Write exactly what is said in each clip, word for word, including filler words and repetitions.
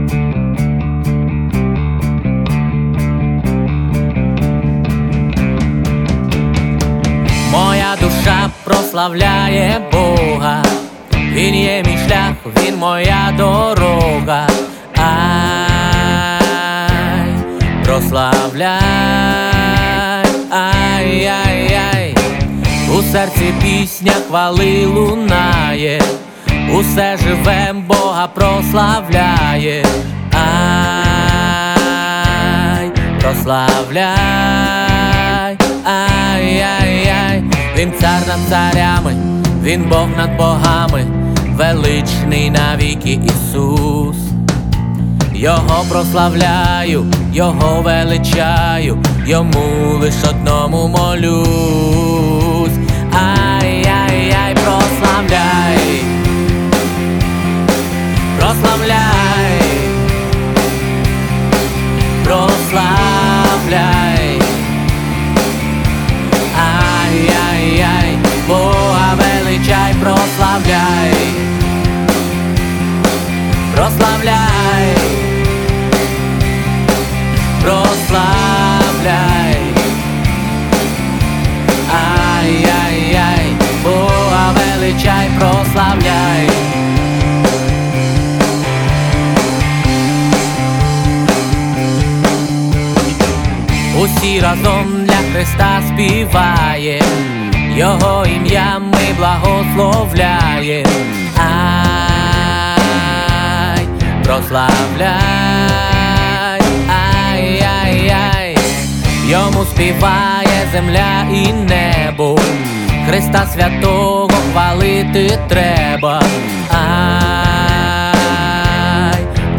Моя душа прославляє Бога, Він є мій шлях, Він моя дорога. Ай, прославляй, ай-яй-яй. У серці пісня хвали лунає, усе живе Бога прославляє. Ай, прославляй, ай-яй-яй. Він цар над царями, Він Бог над богами, величний навіки Ісус. Його прославляю, Його величаю, Йому лиш одному молюсь. Ай-яй-яй, прославляй, прославляй, прославляй. Ай-яй-яй, Бога величай, прославляй, прославляй, прославляй. Ай-яй-яй, Бога величай, прославляй. Усі разом для Христа співаєм, Його ім'я ми благословляєм. Ай, прославляй, ай-яй-яй. Йому співає земля і небо, Христа святого хвалити треба. Ай,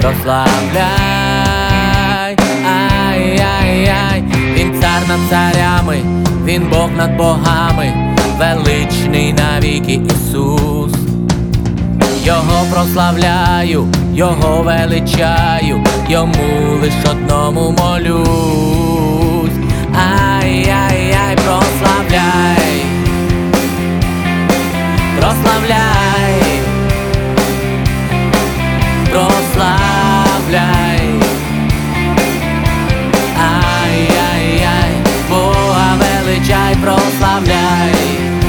прославляй, ай-яй-яй. Він цар над царями, Він Бог над богами, величний навіки Ісус. Його прославляю, Його величаю, Йому лиш одному молюсь. Ай-яй-яй, прославляй, прославляй, прославляй. Ай-яй-яй, Бога величай, прославляй,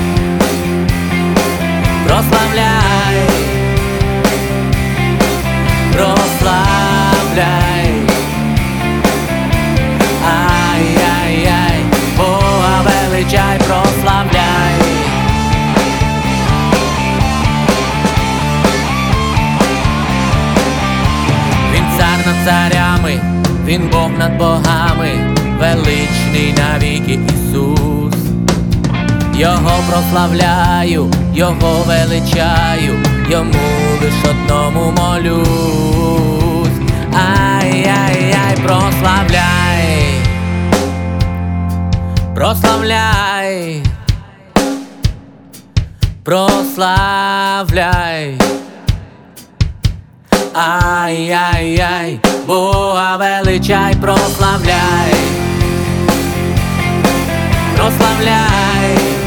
прославляй, прославляй. Ай-яй-яй, Бога величай, прославляй. Він цар над царями, Він Бог над богами, величний навіки Ісус. Його прославляю, Його величаю, Йому лиш одному молюсь. Ай-яй-яй, прославляй, прославляй, прославляй. Ай-яй-яй, Бога величай, прославляй, прославляй.